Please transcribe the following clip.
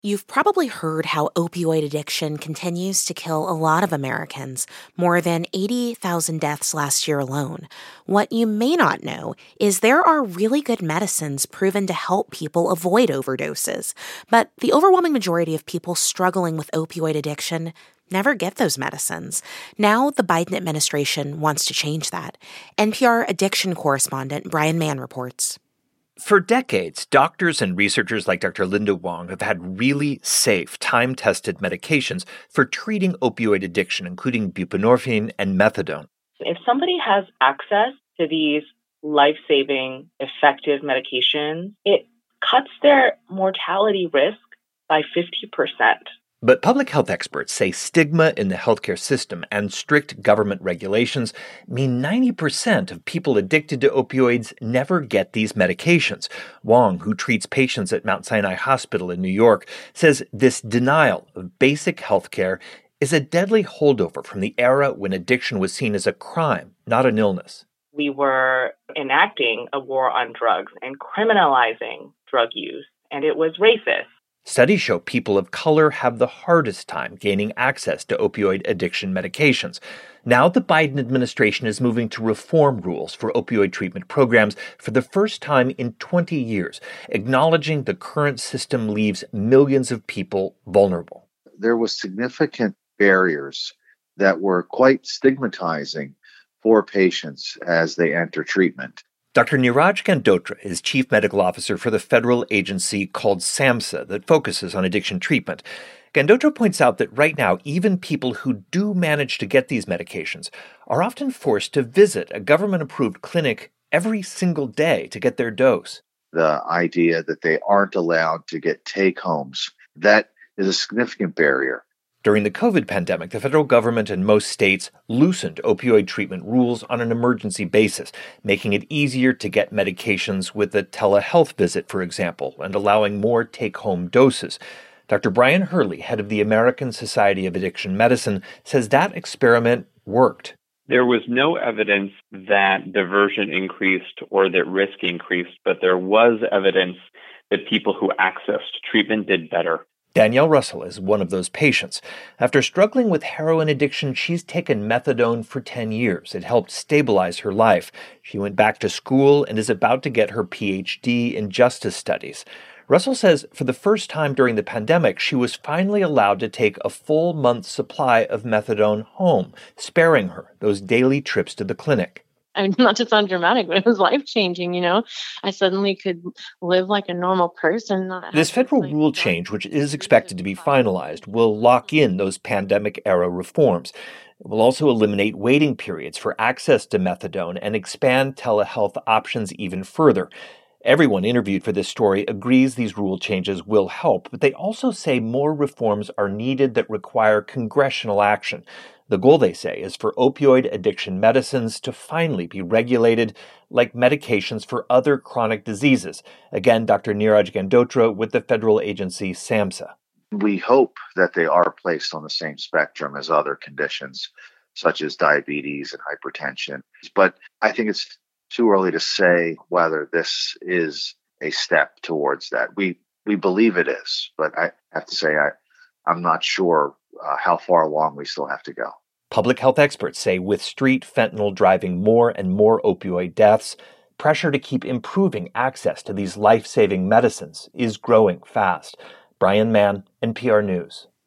You've probably heard how opioid addiction continues to kill a lot of Americans, more than 80,000 deaths last year alone. What you may not know is there are really good medicines proven to help people avoid overdoses. But the overwhelming majority of people struggling with opioid addiction never get those medicines. Now the Biden administration wants to change that. NPR addiction correspondent Brian Mann reports. For decades, doctors and researchers like Dr. Linda Wong have had really safe, time-tested medications for treating opioid addiction, including buprenorphine and methadone. If somebody has access to these life-saving, effective medications, it cuts their mortality risk by 50%. But public health experts say stigma in the healthcare system and strict government regulations mean 90% of people addicted to opioids never get these medications. Wong, who treats patients at Mount Sinai Hospital in New York, says this denial of basic healthcare is a deadly holdover from the era when addiction was seen as a crime, not an illness. We were enacting a war on drugs and criminalizing drug use, and it was racist. Studies show people of color have the hardest time gaining access to opioid addiction medications. Now the Biden administration is moving to reform rules for opioid treatment programs for the first time in 20 years, acknowledging the current system leaves millions of people vulnerable. There was significant barriers that were quite stigmatizing for patients as they enter treatment. Dr. Neeraj Gandotra is chief medical officer for the federal agency called SAMHSA that focuses on addiction treatment. Gandotra points out that right now, even people who do manage to get these medications are often forced to visit a government-approved clinic every single day to get their dose. The idea that they aren't allowed to get take-homes, that is a significant barrier. During the COVID pandemic, the federal government and most states loosened opioid treatment rules on an emergency basis, making it easier to get medications with a telehealth visit, for example, and allowing more take-home doses. Dr. Brian Hurley, head of the American Society of Addiction Medicine, says that experiment worked. There was no evidence that diversion increased or that risk increased, but there was evidence that people who accessed treatment did better. Danielle Russell is one of those patients. After struggling with heroin addiction, she's taken methadone for 10 years. It helped stabilize her life. She went back to school and is about to get her PhD in justice studies. Russell says for the first time during the pandemic, she was finally allowed to take a full month's supply of methadone home, sparing her those daily trips to the clinic. I mean, not to sound dramatic, but it was life-changing, I suddenly could live like a normal person. This federal rule change, which is expected to be finalized, will lock in those pandemic-era reforms. It will also eliminate waiting periods for access to methadone and expand telehealth options even further. Everyone interviewed for this story agrees these rule changes will help, but they also say more reforms are needed that require congressional action. The goal, they say, is for opioid addiction medicines to finally be regulated like medications for other chronic diseases. Again, Dr. Neeraj Gandotra with the federal agency SAMHSA. We hope that they are placed on the same spectrum as other conditions, such as diabetes and hypertension. But I think it's too early to say whether this is a step towards that. We believe it is, but I have to say I'm not sure how far along we still have to go. Public health experts say with street fentanyl driving more and more opioid deaths, pressure to keep improving access to these life-saving medicines is growing fast. Brian Mann, NPR News.